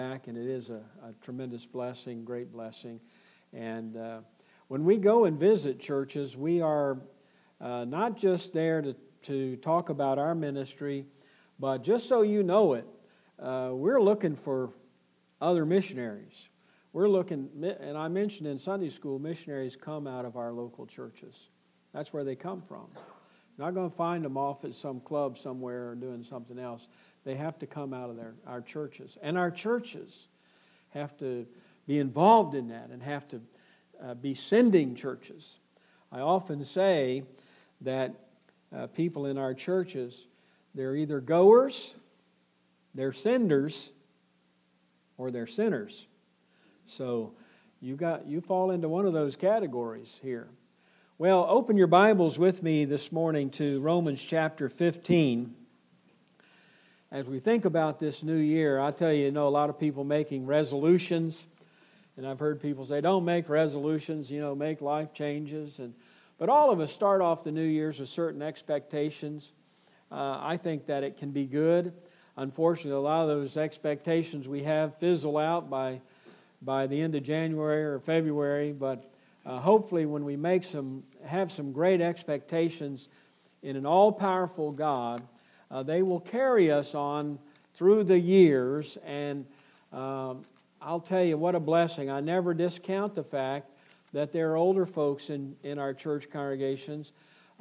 back, and it is a tremendous blessing, great blessing. And when we go and visit churches, we are not just there to talk about our ministry, but just so you know it, we're looking for other missionaries. We're looking, and I mentioned in Sunday school, missionaries come out of our local churches. That's where they come from. You're not going to find them off at some club somewhere or doing something else. They have to come out of our churches. And our churches have to be involved in that and have to be sending churches. I often say that people in our churches, they're either goers, they're senders, or they're sinners. So you fall into one of those categories here. Well, open your Bibles with me this morning to Romans chapter 15. As we think about this new year, I tell you, a lot of people making resolutions, and I've heard people say, don't make resolutions, make life changes. But all of us start off the new years with certain expectations. I think that it can be good. Unfortunately, a lot of those expectations we have fizzle out by the end of January or February, but hopefully when we have some great expectations in an all-powerful God, they will carry us on through the years, and I'll tell you what a blessing. I never discount the fact that there are older folks in our church congregations,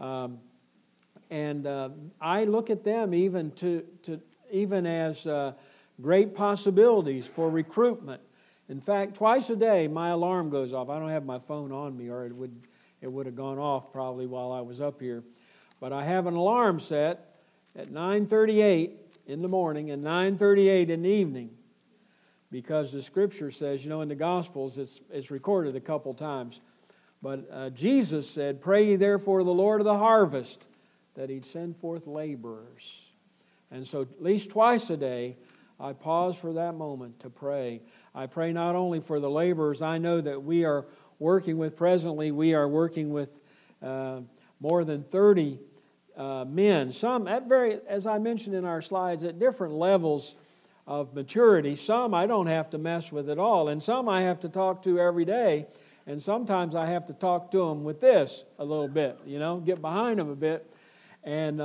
and I look at them even as great possibilities for recruitment. In fact, twice a day my alarm goes off. I don't have my phone on me, or it would have gone off probably while I was up here. But I have an alarm set at 9:38 in the morning and 9:38 in the evening, because the Scripture says, in the Gospels, it's recorded a couple times. But Jesus said, "Pray ye therefore the Lord of the harvest, that He'd send forth laborers." And so at least twice a day, I pause for that moment to pray. I pray not only for the laborers I know that we are working with presently. We are working with more than 30 men. Some, as I mentioned in our slides, at different levels of maturity. Some I don't have to mess with at all, and some I have to talk to every day. And sometimes I have to talk to them with this a little bit, get behind them a bit. And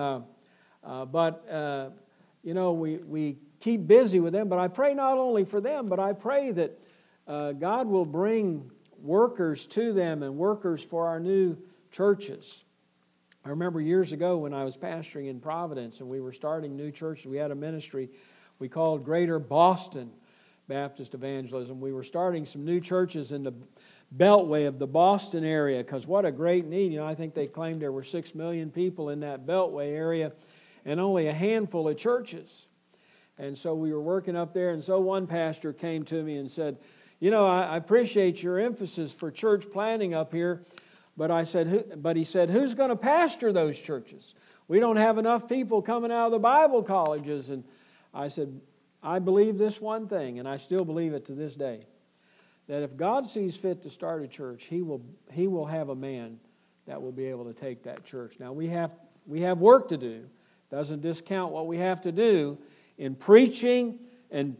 we keep busy with them. But I pray not only for them, but I pray that God will bring workers to them and workers for our new churches. I remember years ago when I was pastoring in Providence and we were starting new churches. We had a ministry we called Greater Boston Baptist Evangelism. We were starting some new churches in the beltway of the Boston area, because what a great need. I think they claimed there were 6 million people in that beltway area and only a handful of churches. And so we were working up there, and so one pastor came to me and said, I appreciate your emphasis for church planting up here, but he said, who's going to pastor those churches? We don't have enough people coming out of the Bible colleges. And I said, I believe this one thing, and I still believe it to this day, that if God sees fit to start a church, He will have a man that will be able to take that church. Now we have work to do. Doesn't discount what we have to do in preaching and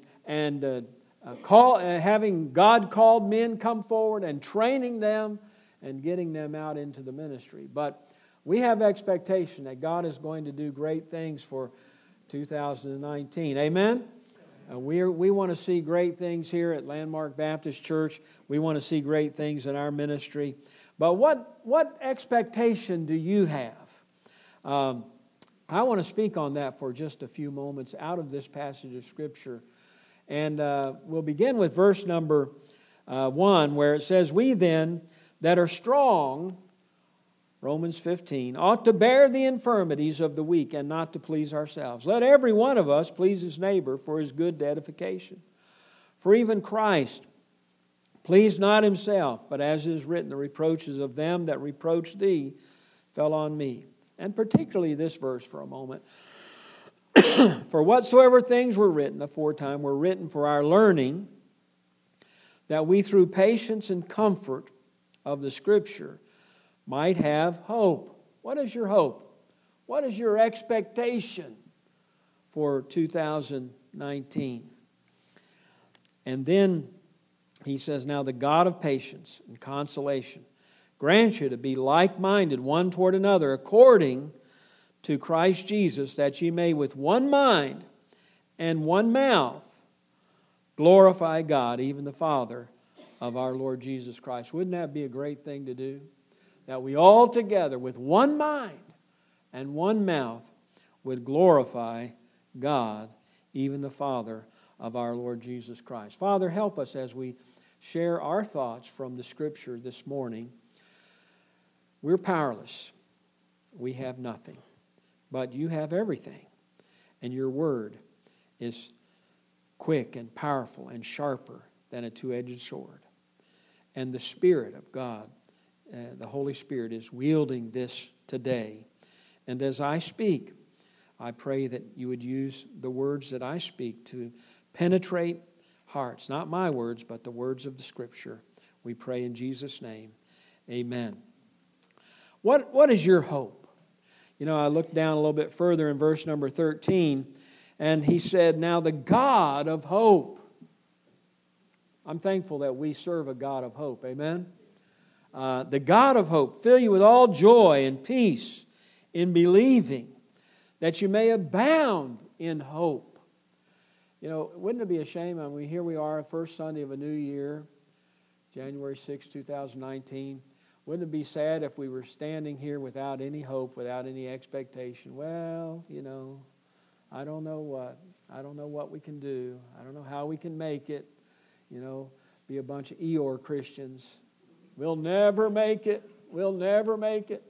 having God-called men come forward and training them and getting them out into the ministry. But we have expectation that God is going to do great things for 2019. Amen? We want to see great things here at Landmark Baptist Church. We want to see great things in our ministry. But what expectation do you have? I want to speak on that for just a few moments out of this passage of Scripture. And we'll begin with verse number 1, where it says, "We then that are strong," Romans 15, "ought to bear the infirmities of the weak and not to please ourselves. Let every one of us please his neighbor for his good edification. For even Christ pleased not himself, but as is written, the reproaches of them that reproached thee fell on me." And particularly this verse for a moment. "For whatsoever things were written aforetime were written for our learning, that we through patience and comfort of the Scripture might have hope." What is your hope? What is your expectation for 2019? And then he says, now the God of patience and consolation grant you to be like-minded one toward another according to Christ Jesus, that ye may with one mind and one mouth glorify God, even the Father of our Lord Jesus Christ. Wouldn't that be a great thing to do? That we all together with one mind and one mouth would glorify God, even the Father of our Lord Jesus Christ. Father, help us as we share our thoughts from the Scripture this morning. We're powerless. We have nothing. But you have everything. And your word is quick and powerful and sharper than a two-edged sword. And the Spirit of God, the Holy Spirit, is wielding this today. And as I speak, I pray that you would use the words that I speak to penetrate hearts. Not my words, but the words of the Scripture. We pray in Jesus' name. Amen. What is your hope? You know, I looked down a little bit further in verse number 13, and he said, now the God of hope. I'm thankful that we serve a God of hope. Amen? The God of hope fill you with all joy and peace in believing, that you may abound in hope. You know, wouldn't it be a shame? I mean, here we are, first Sunday of a new year, January 6, 2019. Wouldn't it be sad if we were standing here without any hope, without any expectation? Well, you know, I don't know what we can do. I don't know how we can make it. You know, be a bunch of Eeyore Christians. We'll never make it. We'll never make it.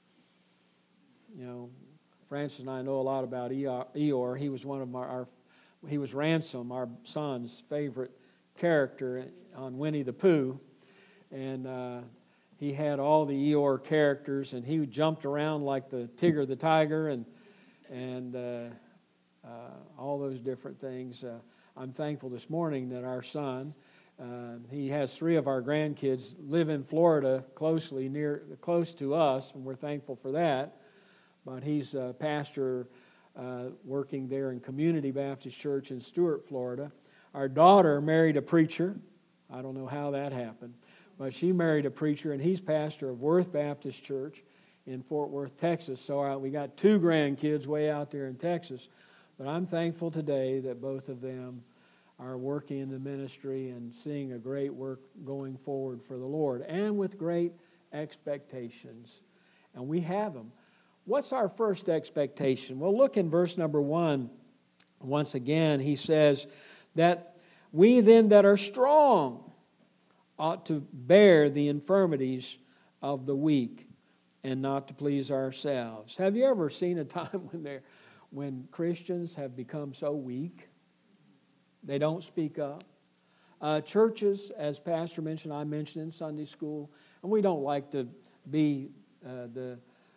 You know, Francis and I know a lot about Eeyore. He was one of he was Ransom, our son's favorite character on Winnie the Pooh. And he had all the Eeyore characters, and he jumped around like the Tigger the Tiger and all those different things. I'm thankful this morning that our son, he has 3 of our grandkids, live in Florida close to us, and we're thankful for that. But he's a pastor working there in Community Baptist Church in Stuart, Florida. Our daughter married a preacher. I don't know how that happened. But she married a preacher, and he's pastor of Worth Baptist Church in Fort Worth, Texas. So we got 2 grandkids way out there in Texas. But I'm thankful today that both of them are working in the ministry and seeing a great work going forward for the Lord, and with great expectations. And we have them. What's our first expectation? Well, look in verse number 1. Once again, he says that we then that are strong ought to bear the infirmities of the weak and not to please ourselves. Have you ever seen a time when Christians have become so weak they don't speak up? Churches, as Pastor mentioned, I mentioned in Sunday school, and we don't like to be the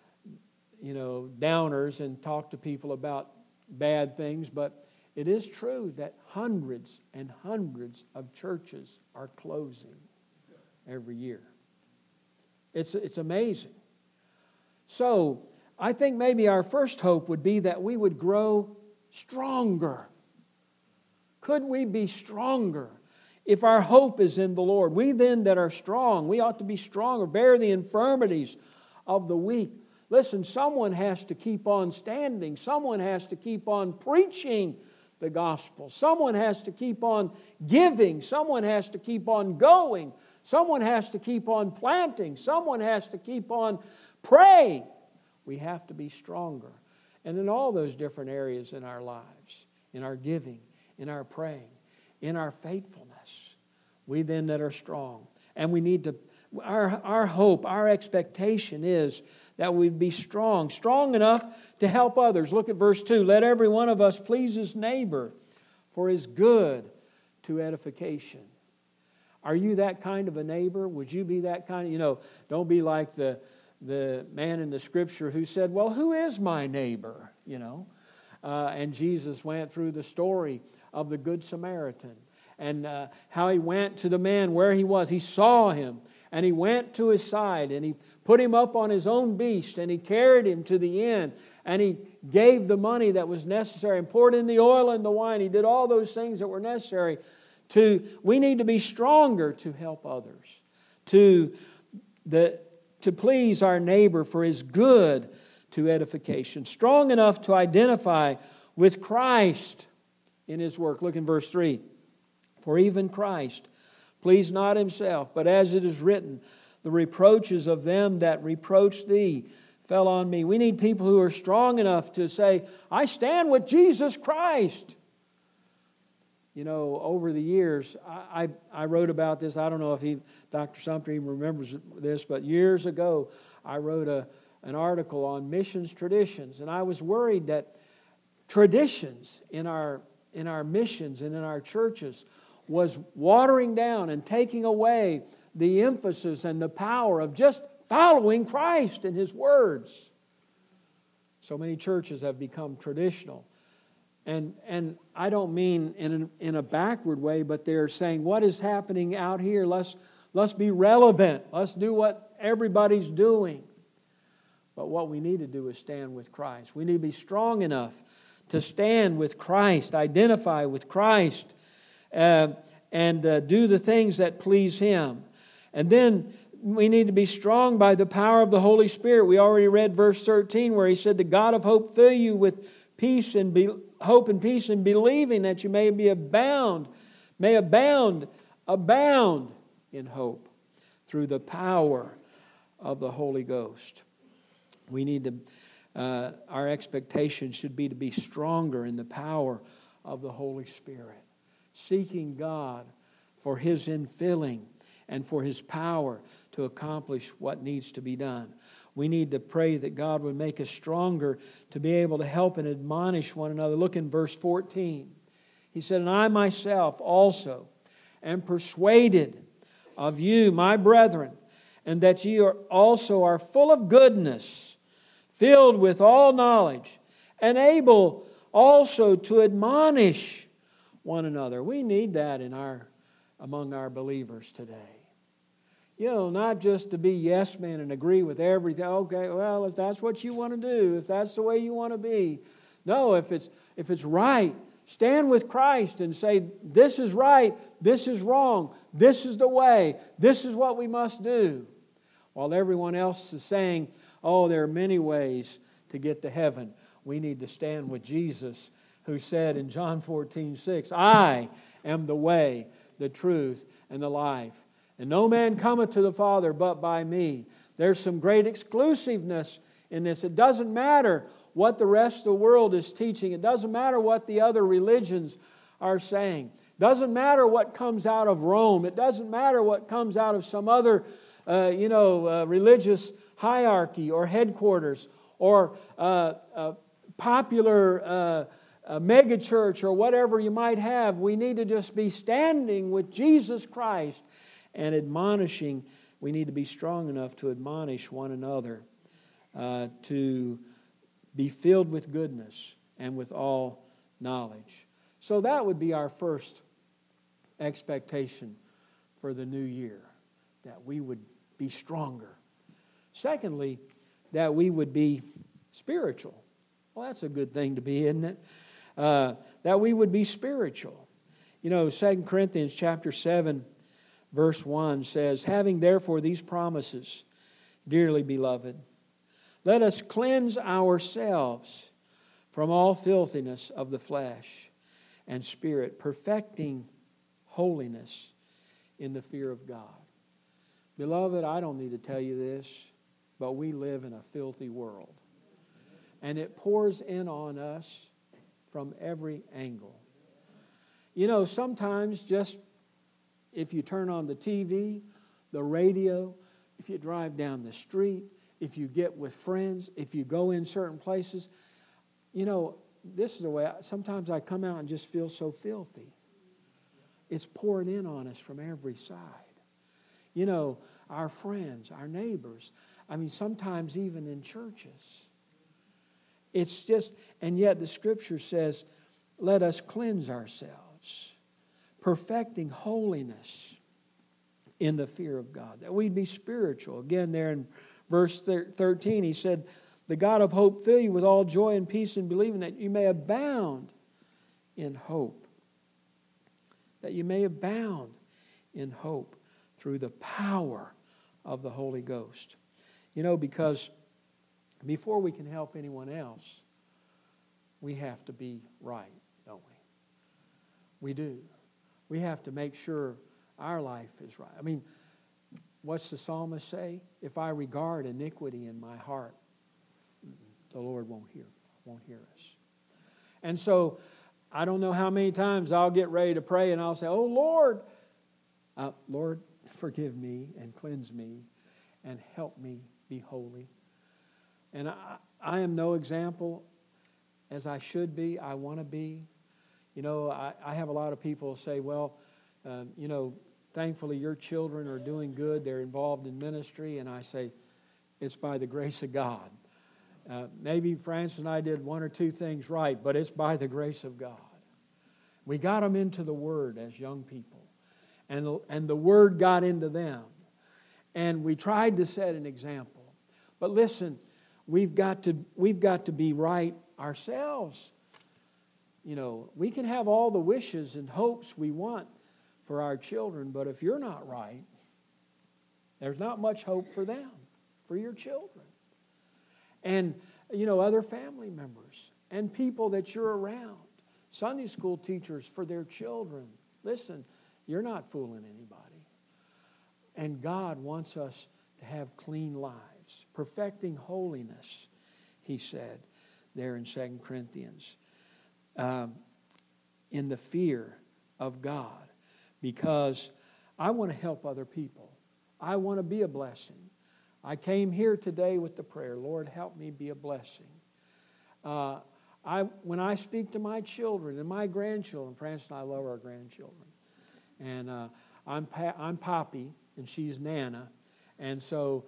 downers and talk to people about bad things, but it is true that hundreds and hundreds of churches are closing every year. It's amazing. So I think maybe our first hope would be that we would grow stronger. Could we be stronger if our hope is in the Lord? We then that are strong, we ought to be stronger, bear the infirmities of the weak. Listen, someone has to keep on standing. Someone has to keep on preaching the gospel. Someone has to keep on giving. Someone has to keep on going. Someone has to keep on planting. Someone has to keep on praying. We have to be stronger. And in all those different areas in our lives, in our giving, in our praying, in our faithfulness, we then that are strong. And we need to, our hope, our expectation is that we'd be strong enough to help others. Look at verse 2. Let every one of us please his neighbor for his good to edification. Are you that kind of a neighbor? Would you be that kind of, don't be like the man in the Scripture who said, well, who is my neighbor? And Jesus went through the story of the Good Samaritan and how he went to the man where he was. He saw him and he went to his side and he put him up on his own beast and he carried him to the inn and he gave the money that was necessary and poured in the oil and the wine. He did all those things that were necessary We need to be stronger to help others, to please our neighbor for his good, to edification. Strong enough to identify with Christ in his work. Look in verse 3. For even Christ pleased not himself, but as it is written, the reproaches of them that reproached thee fell on me. We need people who are strong enough to say, I stand with Jesus Christ. You know, over the years, I wrote about this. I don't know if Dr. Sumter even remembers this, but years ago, I wrote an article on missions traditions, and I was worried that traditions in our missions and in our churches was watering down and taking away the emphasis and the power of just following Christ and His words. So many churches have become traditional. And I don't mean in a backward way, but they're saying, what is happening out here? Let's be relevant. Let's do what everybody's doing. But what we need to do is stand with Christ. We need to be strong enough to stand with Christ, identify with Christ, and do the things that please Him. And then we need to be strong by the power of the Holy Spirit. We already read verse 13 where He said, the God of hope fill you with peace and hope and peace and believing that you may abound in hope through the power of the Holy Ghost. We need to, our expectation should be to be stronger in the power of the Holy Spirit, seeking God for His infilling and for His power to accomplish what needs to be done. We need to pray that God would make us stronger to be able to help and admonish one another. Look in verse 14. He said, and I myself also am persuaded of you, my brethren, and that ye also are full of goodness, filled with all knowledge, and able also to admonish one another. We need that among our believers today. You know, not just to be yes men and agree with everything. Okay, well, if that's what you want to do, if that's the way you want to be. No, if it's right, stand with Christ and say, this is right, this is wrong, this is the way, this is what we must do. While everyone else is saying, oh, there are many ways to get to heaven. We need to stand with Jesus, who said in John 14:6, I am the way, the truth, and the life. And no man cometh to the Father but by me. There's some great exclusiveness in this. It doesn't matter what the rest of the world is teaching. It doesn't matter what the other religions are saying. It doesn't matter what comes out of Rome. It doesn't matter what comes out of some other religious hierarchy or headquarters or popular megachurch or whatever you might have. We need to just be standing with Jesus Christ and admonishing. We need to be strong enough to admonish one another, to be filled with goodness and with all knowledge. So that would be our first expectation for the new year, that we would be stronger. Secondly, that we would be spiritual. Well, that's a good thing to be, isn't it? That we would be spiritual. You know, 2 Corinthians chapter 7, verse 1 says, having therefore these promises, dearly beloved, let us cleanse ourselves from all filthiness of the flesh and spirit, perfecting holiness in the fear of God. Beloved, I don't need to tell you this, but we live in a filthy world. And it pours in on us from every angle. You know, sometimes just if you turn on the TV, the radio, if you drive down the street, if you get with friends, if you go in certain places, you know, this is the way, sometimes I come out and just feel so filthy. It's pouring in on us from every side. You know, our friends, our neighbors, I mean, sometimes even in churches. It's just, and yet the Scripture says, let us cleanse ourselves, perfecting holiness in the fear of God, that we'd be spiritual. Again, there in verse 13, he said, the God of hope fill you with all joy and peace in believing that you may abound in hope. that you may abound in hope through the power of the Holy Ghost. You know, because before we can help anyone else, we have to be right, don't we? We do. We have to make sure our life is right. I mean, what's the psalmist say? If I regard iniquity in my heart, the Lord won't hear us. And so, I don't know how many times I'll get ready to pray and I'll say, oh Lord, Lord, forgive me and cleanse me and help me be holy. And I am no example as I should be, I want to be. You know, I have a lot of people say, well, you know, thankfully your children are doing good. They're involved in ministry. And I say, it's by the grace of God. Maybe Francis and I did one or two things right, but it's by the grace of God. We got them into the Word as young people. And the Word got into them. And we tried to set an example. But listen, we've got to be right ourselves. You know, we can have all the wishes and hopes we want for our children, but if you're not right, there's not much hope for them, for your children. And, you know, other family members and people that you're around. Sunday school teachers for their children. Listen, you're not fooling anybody. And God wants us to have clean lives, perfecting holiness, he said there in 2 Corinthians, in the fear of God, because I want to help other people. I want to be a blessing. I came here today with the prayer, Lord, help me be a blessing. When I speak to my children and my grandchildren, Francis and I love our grandchildren, and I'm Poppy and she's Nana, and so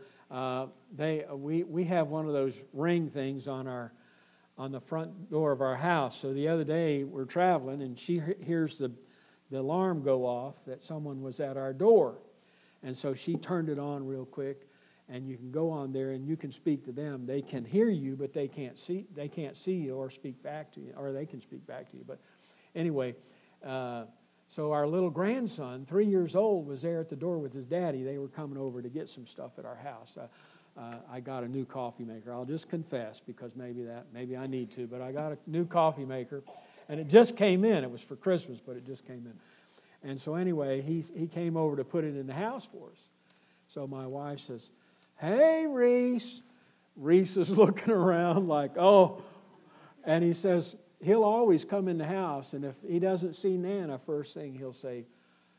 we have one of those ring things on the front door of our house. So the other day we're traveling and she hears the alarm go off that someone was at our door, and so she turned it on real quick. And you can go on there and you can speak to them. They can hear you, but they can't see you or speak back to you, or they can speak back to you. But anyway, so our little grandson, 3 years old, was there at the door with his daddy. They were coming over to get some stuff at our house. I got a new coffee maker. I'll just confess, because maybe I need to, but I got a new coffee maker, and it just came in. It was for Christmas, but it just came in. And so anyway, he came over to put it in the house for us. So my wife says, hey, Reese. Reese is looking around like, oh. And he says, he'll always come in the house, and if he doesn't see Nana, first thing he'll say,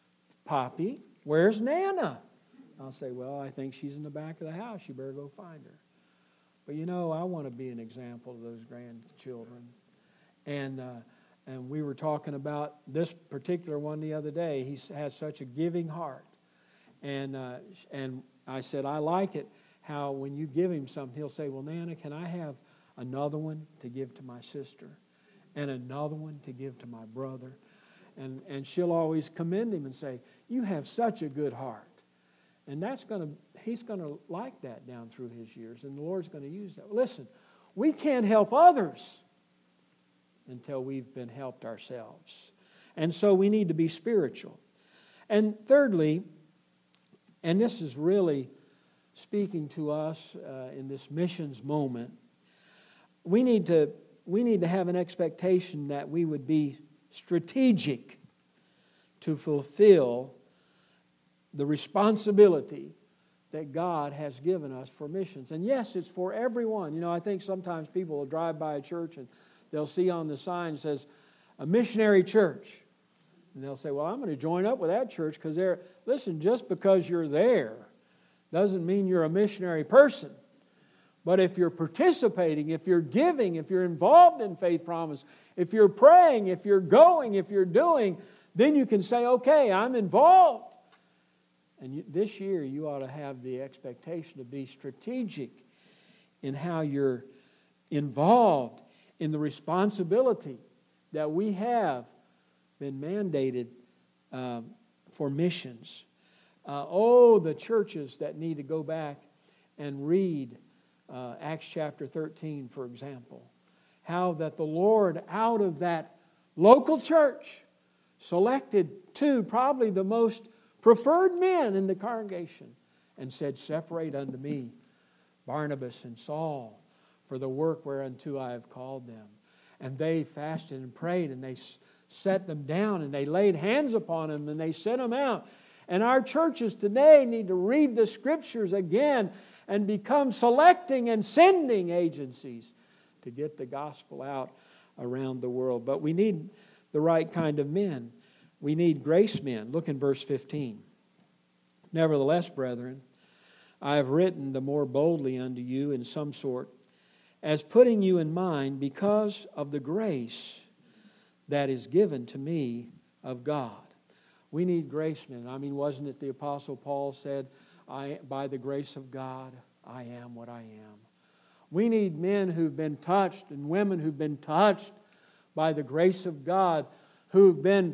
Poppy, where's Nana? I'll say, well, I think she's in the back of the house. You better go find her. But you know, I want to be an example of those grandchildren. And we were talking about this particular one the other day. He has such a giving heart. And I said, I like it how when you give him something, he'll say, well, Nana, can I have another one to give to my sister and another one to give to my brother? And she'll always commend him and say, you have such a good heart. And he's going to like that down through his years, and the Lord's going to use that. Listen, we can't help others until we've been helped ourselves. And so we need to be spiritual. And thirdly, and this is really speaking to us in this missions moment, we need to have an expectation that we would be strategic to fulfill the responsibility that God has given us for missions. And yes, it's for everyone. You know, I think sometimes people will drive by a church and they'll see on the sign it says, a missionary church. And they'll say, well, I'm going to join up with that church because they're... Listen, just because you're there doesn't mean you're a missionary person. But if you're participating, if you're giving, if you're involved in Faith Promise, if you're praying, if you're going, if you're doing, then you can say, okay, I'm involved. And this year you ought to have the expectation to be strategic in how you're involved in the responsibility that we have been mandated for missions. The churches that need to go back and read Acts chapter 13, for example. How that the Lord, out of that local church, selected two, probably the most preferred men in the congregation, and said, "Separate unto me Barnabas and Saul for the work whereunto I have called them." And they fasted and prayed, and they set them down, and they laid hands upon them, and they sent them out. And our churches today need to read the Scriptures again and become selecting and sending agencies to get the gospel out around the world. But we need the right kind of men. We need grace men. Look in verse 15. "Nevertheless, brethren, I have written the more boldly unto you in some sort, as putting you in mind because of the grace that is given to me of God." We need grace men. I mean, wasn't it the Apostle Paul said, "By the grace of God, I am what I am." We need men who've been touched and women who've been touched by the grace of God, who've been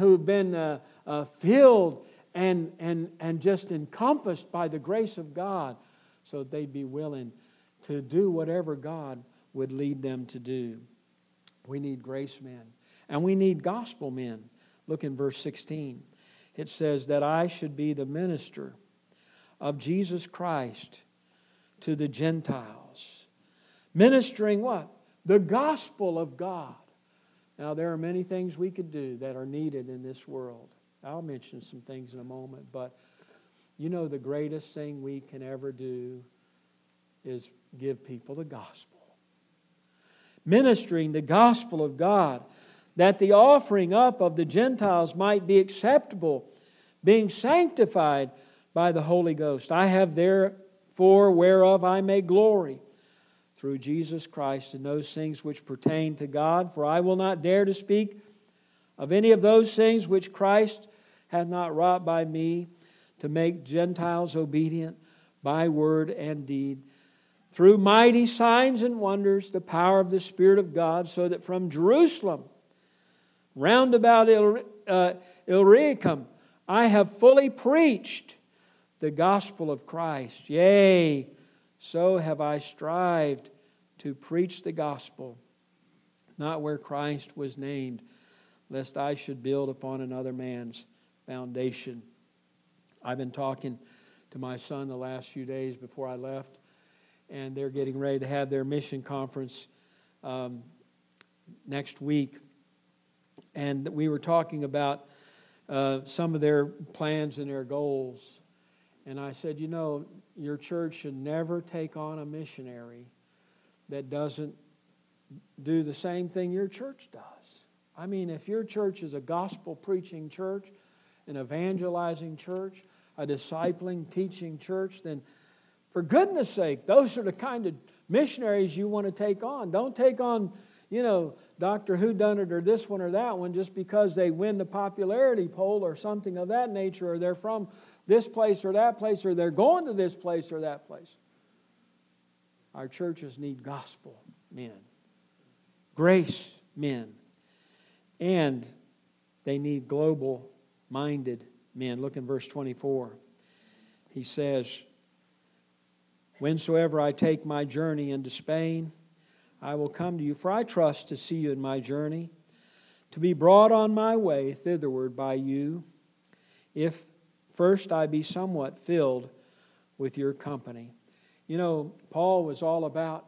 filled and just encompassed by the grace of God, so that they'd be willing to do whatever God would lead them to do. We need grace men. And we need gospel men. Look in verse 16. It says, "That I should be the minister of Jesus Christ to the Gentiles." Ministering what? The gospel of God. Now, there are many things we could do that are needed in this world. I'll mention some things in a moment, but you know the greatest thing we can ever do is give people the gospel. Ministering the gospel of God, that the offering up of the Gentiles might be acceptable, being sanctified by the Holy Ghost. I have therefore whereof I may glory through Jesus Christ in those things which pertain to God. For I will not dare to speak of any of those things which Christ hath not wrought by me, to make Gentiles obedient by word and deed, through mighty signs and wonders, the power of the Spirit of God, so that from Jerusalem round about Illyricum I have fully preached the gospel of Christ. Yea, so have I strived to preach the gospel, not where Christ was named, lest I should build upon another man's foundation. I've been talking to my son the last few days before I left, and they're getting ready to have their mission conference next week. And we were talking about some of their plans and their goals. And I said, you know, your church should never take on a missionary that doesn't do the same thing your church does. I mean, if your church is a gospel-preaching church, an evangelizing church, a discipling, teaching church, then for goodness sake, those are the kind of missionaries you want to take on. Don't take on, you know, Dr. Whodunit or this one or that one just because they win the popularity poll or something of that nature, or they're from this place or that place, or they're going to this place or that place. Our churches need gospel men, grace men, and they need global-minded men. Look in verse 24. He says, "Whensoever I take my journey into Spain, I will come to you, for I trust to see you in my journey, to be brought on my way thitherward by you, if first I be somewhat filled with your company." You know, Paul was all about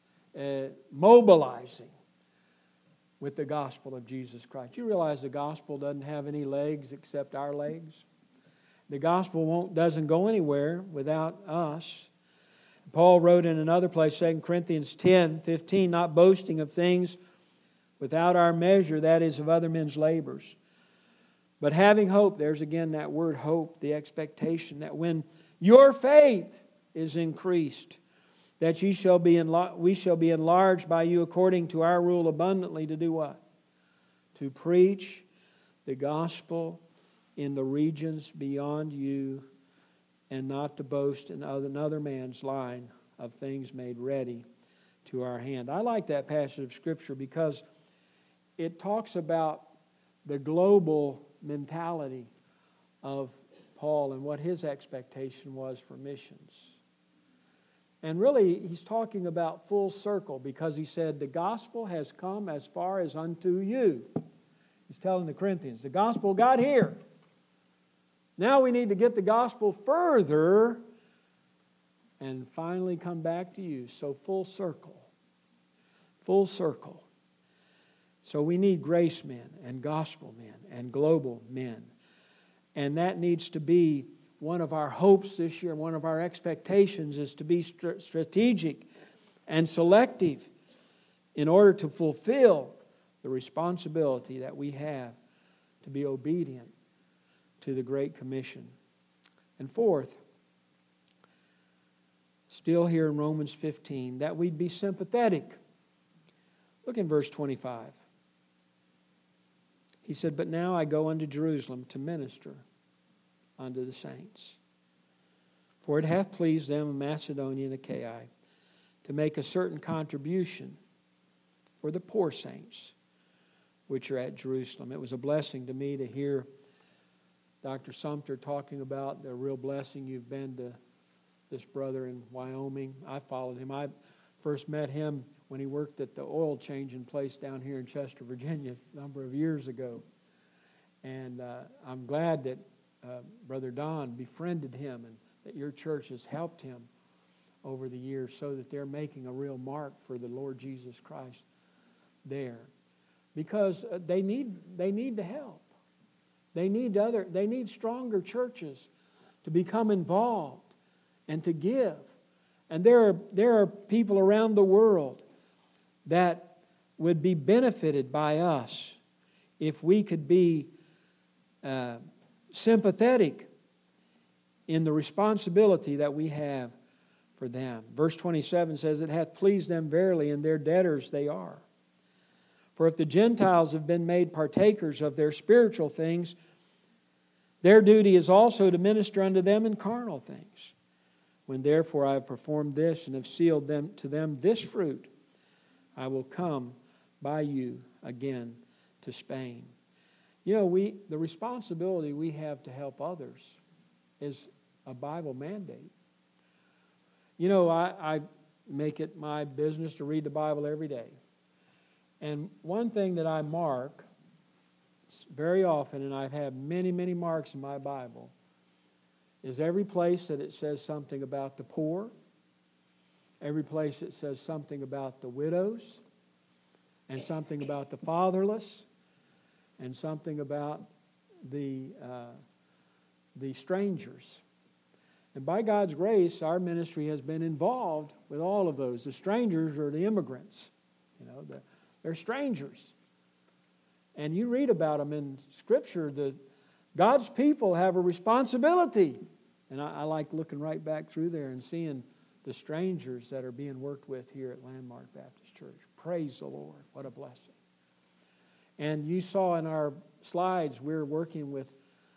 mobilizing with the gospel of Jesus Christ. You realize the gospel doesn't have any legs except our legs? The gospel doesn't go anywhere without us. Paul wrote in another place, 2 Corinthians 10:15, "Not boasting of things without our measure, that is, of other men's labors. But having hope," there's again that word hope, the expectation that when your faith is increased, that we shall be enlarged by you according to our rule abundantly to do what? To preach the gospel in the regions beyond you, and not to boast in another man's line of things made ready to our hand. I like that passage of Scripture because it talks about the global mentality of Paul and what his expectation was for missions. And really, he's talking about full circle because he said, the gospel has come as far as unto you. He's telling the Corinthians, the gospel got here. Now we need to get the gospel further and finally come back to you. So full circle. Full circle. So we need grace men and gospel men and global men. And that needs to be one of our hopes this year, one of our expectations is to be strategic and selective in order to fulfill the responsibility that we have to be obedient to the Great Commission. And fourth, still here in Romans 15, that we'd be sympathetic. Look in verse 25. He said, "But now I go unto Jerusalem to minister unto the saints. For it hath pleased them in Macedonia and Achaia to make a certain contribution for the poor saints which are at Jerusalem." It was a blessing to me to hear Dr. Sumter talking about the real blessing you've been to this brother in Wyoming. I followed him. I first met him when he worked at the oil changing place down here in Chester, Virginia, a number of years ago. And I'm glad that Brother Don befriended him and that your church has helped him over the years so that they're making a real mark for the Lord Jesus Christ there. Because they need the help. They need stronger churches to become involved and to give. And there are people around the world that would be benefited by us if we could be sympathetic in the responsibility that we have for them. Verse 27 says, "It hath pleased them verily, and their debtors they are. For if the Gentiles have been made partakers of their spiritual things, their duty is also to minister unto them in carnal things. When therefore I have performed this and have sealed them to them this fruit, I will come by you again to Spain." You know, the responsibility we have to help others is a Bible mandate. You know, I make it my business to read the Bible every day. And one thing that I mark very often, and I've had many, many marks in my Bible, is every place that it says something about the poor, every place it says something about the widows, and something about the fatherless, and something about the strangers. And by God's grace, our ministry has been involved with all of those. The strangers are the immigrants. You know, they're strangers. And you read about them in Scripture. God's people have a responsibility. And I like looking right back through there and seeing the strangers that are being worked with here at Landmark Baptist Church. Praise the Lord. What a blessing. And you saw in our slides, we're working with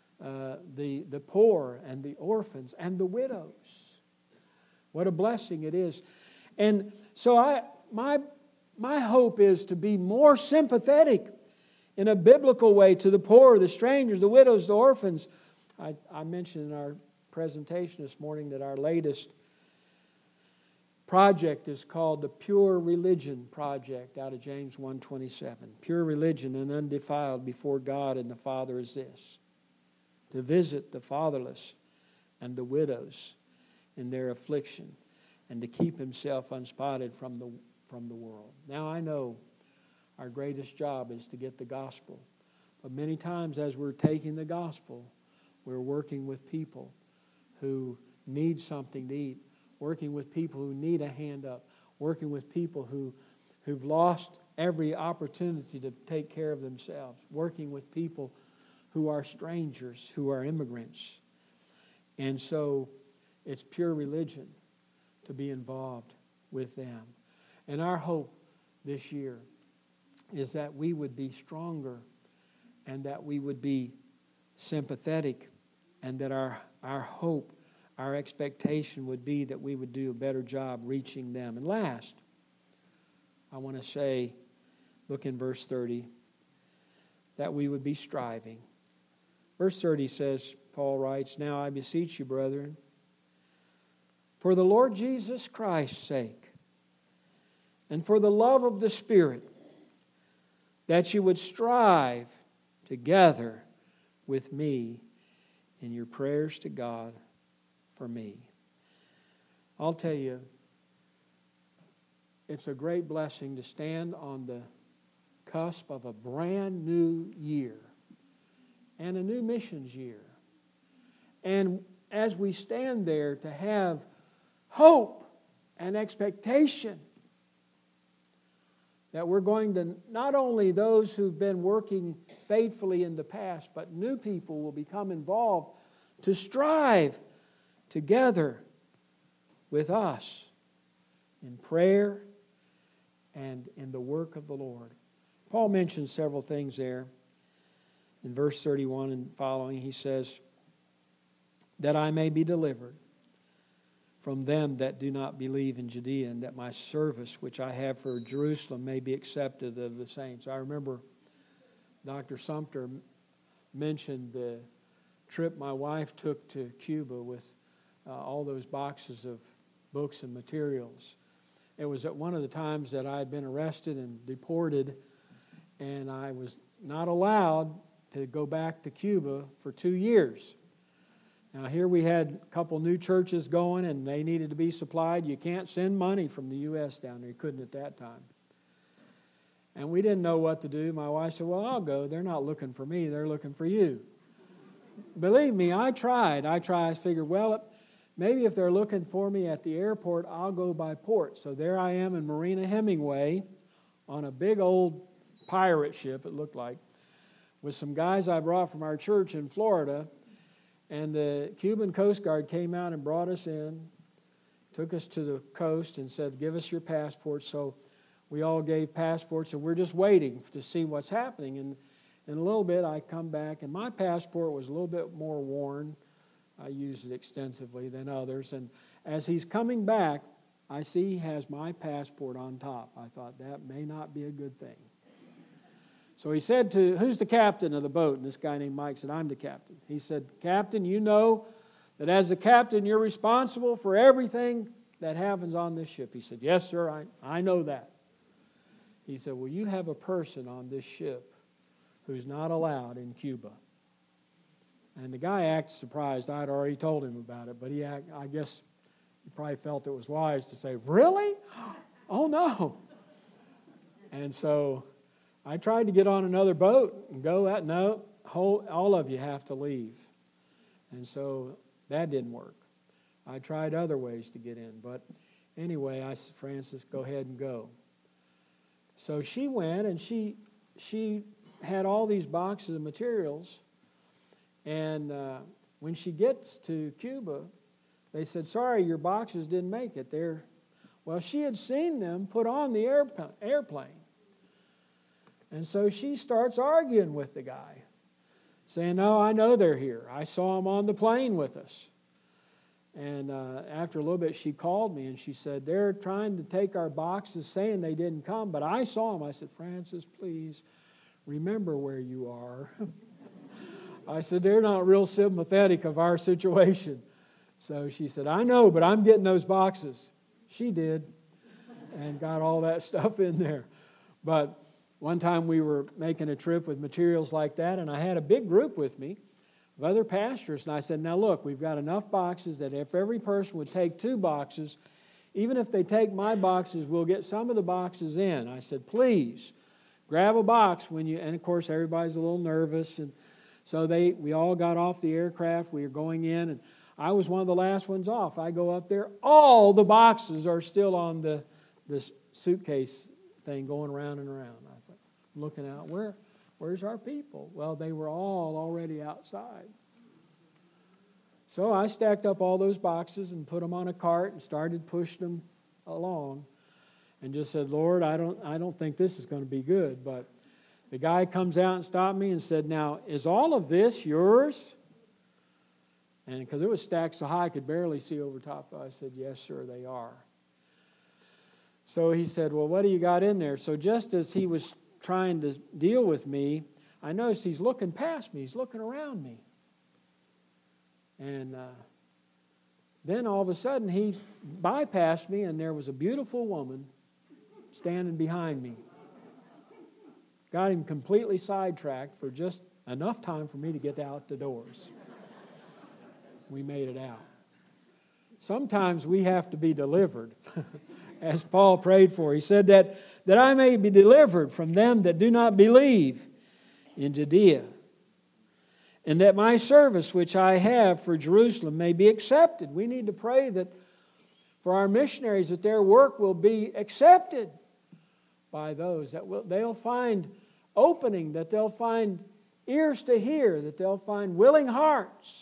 the poor and the orphans and the widows. What a blessing it is. And so my hope is to be more sympathetic in a biblical way to the poor, the strangers, the widows, the orphans. I mentioned in our presentation this morning that our latest project is called the Pure Religion Project out of James 1:27. Pure religion and undefiled before God and the Father is this: to visit the fatherless and the widows in their affliction, and to keep himself unspotted from the world. Now I know our greatest job is to get the gospel, but many times as we're taking the gospel, we're working with people who need something to eat, working with people who need a hand up, working with people who've lost every opportunity to take care of themselves, working with people who are strangers, who are immigrants. And so it's pure religion to be involved with them. And our hope this year is that we would be stronger and that we would be sympathetic, and that our hope, our expectation would be that we would do a better job reaching them. And last, I want to say, look in verse 30, that we would be striving. Verse 30 says, Paul writes, "Now I beseech you, brethren, for the Lord Jesus Christ's sake, and for the love of the Spirit, that you would strive together with me in your prayers to God for me. I'll tell you, it's a great blessing to stand on the cusp of a brand new year and a new missions year. And as we stand there, to have hope and expectation that we're going to, not only those who've been working faithfully in the past, but new people will become involved to strive together with us in prayer and in the work of the Lord. Paul mentions several things there. In verse 31 and following, he says, that I may be delivered from them that do not believe in Judea, and that my service which I have for Jerusalem may be accepted of the saints. I remember Dr. Sumter mentioned the trip my wife took to Cuba with all those boxes of books and materials. It was at one of the times that I had been arrested and deported, and I was not allowed to go back to Cuba for 2 years. Now here we had a couple new churches going, and they needed to be supplied. You can't send money from the U.S. down there. You couldn't at that time. And we didn't know what to do. My wife said, well, I'll go. They're not looking for me. They're looking for you. Believe me, I tried. I figured, well, maybe if they're looking for me at the airport, I'll go by port. So there I am in Marina Hemingway on a big old pirate ship, it looked like, with some guys I brought from our church in Florida. And the Cuban Coast Guard came out and brought us in, took us to the coast and said, give us your passports. So we all gave passports, and we're just waiting to see what's happening. And in a little bit, I come back, and my passport was a little bit more worn. I used it extensively than others. And as he's coming back, I see he has my passport on top. I thought that may not be a good thing. So he said to, who's the captain of the boat? And this guy named Mike said, I'm the captain. He said, Captain, you know that as the captain, you're responsible for everything that happens on this ship. He said, yes, sir, I know that. He said, well, you have a person on this ship who's not allowed in Cuba. And the guy acted surprised. I'd already told him about it, but I guess he probably felt it was wise to say, really? Oh, no. And so I tried to get on another boat and go out. No, all of you have to leave. And so that didn't work. I tried other ways to get in. But anyway, I said, Francis, go ahead and go. So she went, and she had all these boxes of materials. And when she gets to Cuba, they said, sorry, your boxes didn't make it. Well, she had seen them put on the airplane. And so she starts arguing with the guy, saying, no, I know they're here. I saw them on the plane with us. And after a little bit, she called me, and she said, they're trying to take our boxes, saying they didn't come, but I saw them. I said, Francis, please remember where you are. I said, they're not real sympathetic of our situation. So she said, I know, but I'm getting those boxes. She did, and got all that stuff in there. But one time we were making a trip with materials like that, and I had a big group with me of other pastors, and I said, now look, we've got enough boxes that if every person would take 2 boxes, even if they take my boxes, we'll get some of the boxes in. I said, please, grab a box when you, and of course everybody's a little nervous, and so we all got off the aircraft, we were going in, and I was one of the last ones off. I go up there, all the boxes are still on this suitcase thing going around and around. Looking out, where's our people? Well, they were all already outside. So I stacked up all those boxes and put them on a cart and started pushing them along, and just said, Lord, I don't think this is going to be good. But the guy comes out and stopped me and said, now, is all of this yours? And because it was stacked so high I could barely see over top of it, I said, yes, sir, they are. So he said, well, what do you got in there? So just as he was trying to deal with me, I noticed he's looking past me. He's looking around me. And then all of a sudden he bypassed me, and there was a beautiful woman standing behind me. Got him completely sidetracked for just enough time for me to get out the doors. We made it out. Sometimes we have to be delivered, as Paul prayed for. He said that I may be delivered from them that do not believe in Judea, and that my service which I have for Jerusalem may be accepted. We need to pray that for our missionaries, that their work will be accepted by those, that they'll find opening, that they'll find ears to hear, that they'll find willing hearts.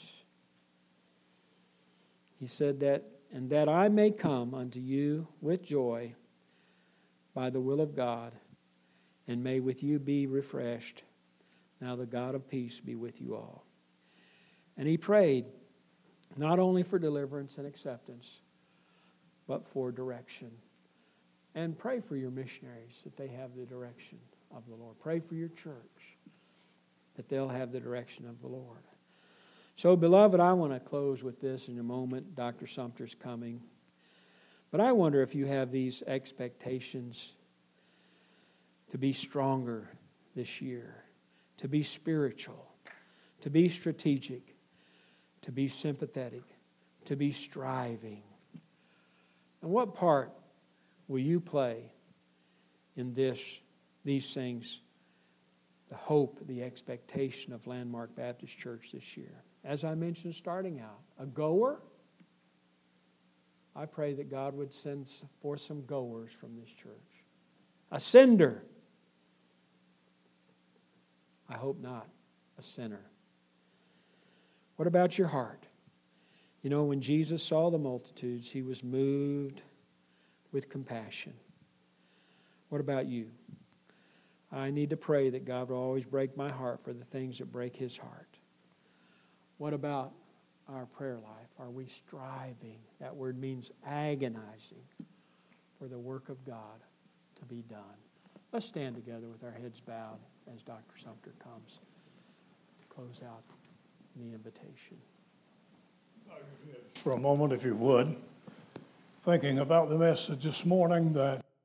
He said that, and that I may come unto you with joy by the will of God, and may with you be refreshed. Now the God of peace be with you all. And he prayed not only for deliverance and acceptance, but for direction. And pray for your missionaries that they have the direction of the Lord. Pray for your church that they'll have the direction of the Lord. So, beloved, I want to close with this in a moment. Dr. Sumter's coming. But I wonder if you have these expectations to be stronger this year, to be spiritual, to be strategic, to be sympathetic, to be striving. And what part will you play in these things, the hope, the expectation of Landmark Baptist Church this year? As I mentioned starting out, a goer. I pray that God would send forth some goers from this church. A sender. I hope not a sinner. What about your heart? You know, when Jesus saw the multitudes, he was moved with compassion. What about you? I need to pray that God will always break my heart for the things that break his heart. What about our prayer life? Are we striving? That word means agonizing for the work of God to be done. Let's stand together with our heads bowed as Dr. Sumter comes to close out the invitation. For a moment, if you would, thinking about the message this morning, that